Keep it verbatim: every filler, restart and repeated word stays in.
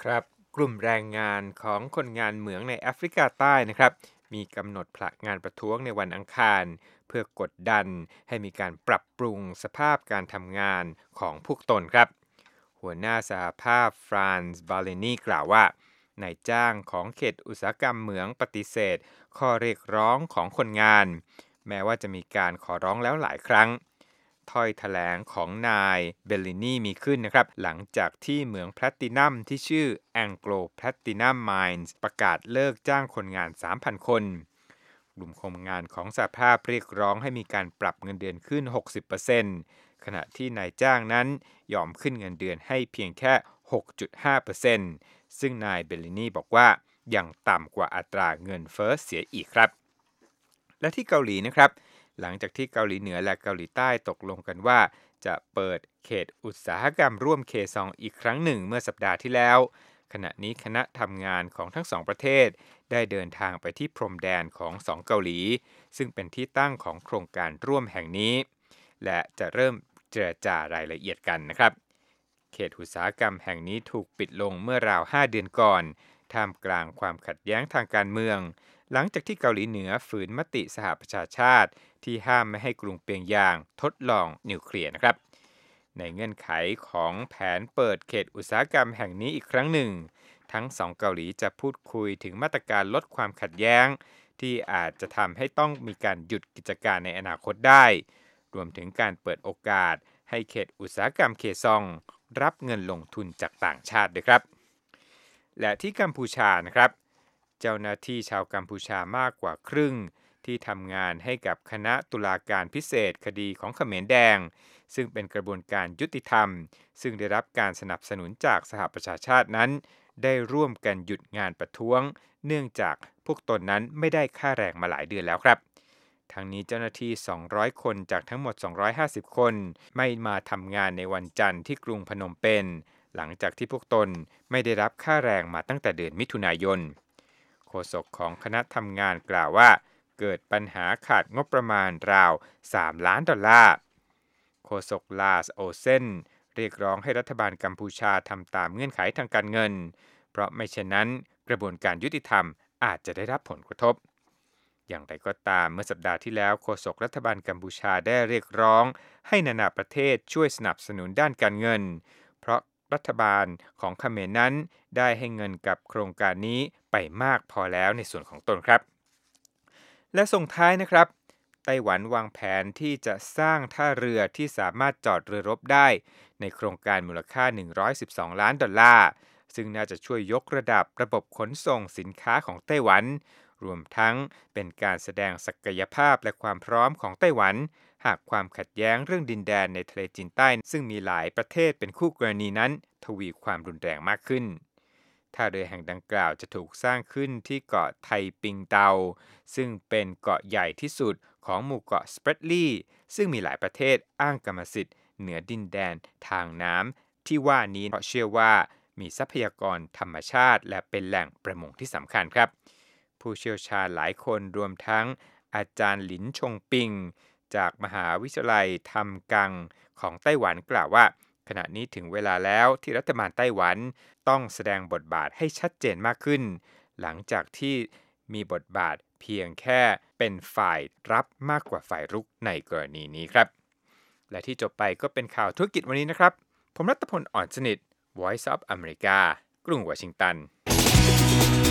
ครับกลุ่มแรงงานของคนงานเหมืองในแอฟริกาใต้นะครับมีกำหนดผลักงานประท้วงในวันอังคารเพื่อกดดันให้มีการปรับปรุงสภาพการทำงานของพวกตนครับหัวหน้าสหภาพฟรานซ์บาเลนีกล่าวว่านายจ้างของเขตอุตสาหกรรมเหมืองปฏิเสธข้อเรียกร้องของคนงานแม้ว่าจะมีการขอร้องแล้วหลายครั้ง ถ้อยแถลงของนายเบลลินีมีขึ้นนะครับหลังจากที่เหมืองแพลตตินัมที่ชื่อ Anglo Platinum Mines ประกาศเลิกจ้างคนงาน สามพัน คนกลุ่มคนงานของสหภาพเรียกร้องให้มีการปรับเงินเดือนขึ้น หกสิบเปอร์เซ็นต์ ขณะที่นายจ้างนั้นยอมขึ้นเงินเดือนให้เพียงแค่ หกจุดห้าเปอร์เซ็นต์ ซึ่งนายเบลลินีบอกว่ายังต่ำกว่าอัตราเงินเฟ้อเสียอีกครับและที่เกาหลีนะครับหลังจากที่เกาหลีเหนือและเกาหลีใต้ตกลงกันว่าจะเปิดเขตอุตสาหกรรมร่วมเคซองอีกครั้งหนึ่งเมื่อสัปดาห์ที่แล้วขณะนี้คณะทำงานของทั้งสองประเทศได้เดินทางไปที่พรมแดนของสองเกาหลีซึ่งเป็นที่ตั้งของโครงการร่วมแห่งนี้และจะเริ่มเจรจารายละเอียดกันนะครับเขตอุตสาหกรรมแห่งนี้ถูกปิดลงเมื่อราวห้าเดือนก่อนท่ามกลางความขัดแย้งทางการเมืองหลังจากที่เกาหลีเหนือฝืนมติสหประชาชาติที่ห้ามไม่ให้กรุงเปียงยางทดลองนิวเคลียร์นะครับในเงื่อนไขของแผนเปิดเขตอุตสาหกรรมแห่งนี้อีกครั้งหนึ่งทั้งสองเกาหลีจะพูดคุยถึงมาตรการลดความขัดแย้งที่อาจจะทำให้ต้องมีการหยุดกิจการในอนาคตได้รวมถึงการเปิดโอกาสให้เขตอุตสาหกรรมเคซองรับเงินลงทุนจากต่างชาติด้วยครับและที่กัมพูชานะครับเจ้าหน้าที่ชาวกัมพูชามากกว่าครึ่งที่ทำงานให้กับคณะตุลาการพิเศษคดีของเขมรแดงซึ่งเป็นกระบวนการยุติธรรมซึ่งได้รับการสนับสนุนจากสหประชาชาตินั้นได้ร่วมกันหยุดงานประท้วงเนื่องจากพวกตนนั้นไม่ได้ค่าแรงมาหลายเดือนแล้วครับทั้งนี้เจ้าหน้าที่สองร้อยคนจากทั้งหมดสองร้อยห้าสิบคนไม่มาทำงานในวันจันทร์ที่กรุงพนมเปญหลังจากที่พวกตนไม่ได้รับค่าแรงมาตั้งแต่เดือนมิถุนายนโฆษกของคณะทำงานกล่าวว่าเกิดปัญหาขาดงบประมาณราวสามล้านดอลลาร์โฆษกลาสโอเซนเรียกร้องให้รัฐบาลกัมพูชาทำตามเงื่อนไขทางการเงินเพราะไม่เช่นนั้นกระบวนการยุติธรรมอาจจะได้รับผลกระทบอย่างไรก็ตามเมื่อสัปดาห์ที่แล้วโฆษกรัฐบาลกัมพูชาได้เรียกร้องให้นานาประเทศช่วยสนับสนุนด้านการเงินเพราะรัฐบาลของเขมรนั้นได้ให้เงินกับโครงการนี้ไปมากพอแล้วในส่วนของตนครับและส่งท้ายนะครับไต้หวันวางแผนที่จะสร้างท่าเรือที่สามารถจอดเรือรบได้ในโครงการมูลค่าหนึ่งร้อยสิบสองล้านดอลลาร์ซึ่งน่าจะช่วยยกระดับระบบขนส่งสินค้าของไต้หวันรวมทั้งเป็นการแสดงศักยภาพและความพร้อมของไต้หวันหากความขัดแย้งเรื่องดินแดนในทะเลจีนใต้ซึ่งมีหลายประเทศเป็นคู่กรณีนั้นทวีความรุนแรงมากขึ้นท่าเรือแห่งดังกล่าวจะถูกสร้างขึ้นที่เกาะไทปิงเตาซึ่งเป็นเกาะใหญ่ที่สุดของหมู่เกาะสเปรดลีซึ่งมีหลายประเทศอ้างกรรมสิทธิ์เหนือดินแดนทางน้ำที่ว่านี้เพราะเชื่อว่ามีทรัพยากรธรรมชาติและเป็นแหล่งประมงที่สำคัญครับผู้เชี่ยวชาญหลายคนรวมทั้งอาจารย์หลินชงปิงจากมหาวิทยาลัยทำกังของไต้หวันกล่าวว่าขณะนี้ถึงเวลาแล้วที่รัฐบาลไต้หวันต้องแสดงบทบาทให้ชัดเจนมากขึ้นหลังจากที่มีบทบาทเพียงแค่เป็นฝ่ายรับมากกว่าฝ่ายรุกในกรณีนี้ครับและที่จบไปก็เป็นข่าวธุรกิจวันนี้นะครับผมรัตพล อ่อนสนิท Voice of America กรุงวอชิงตัน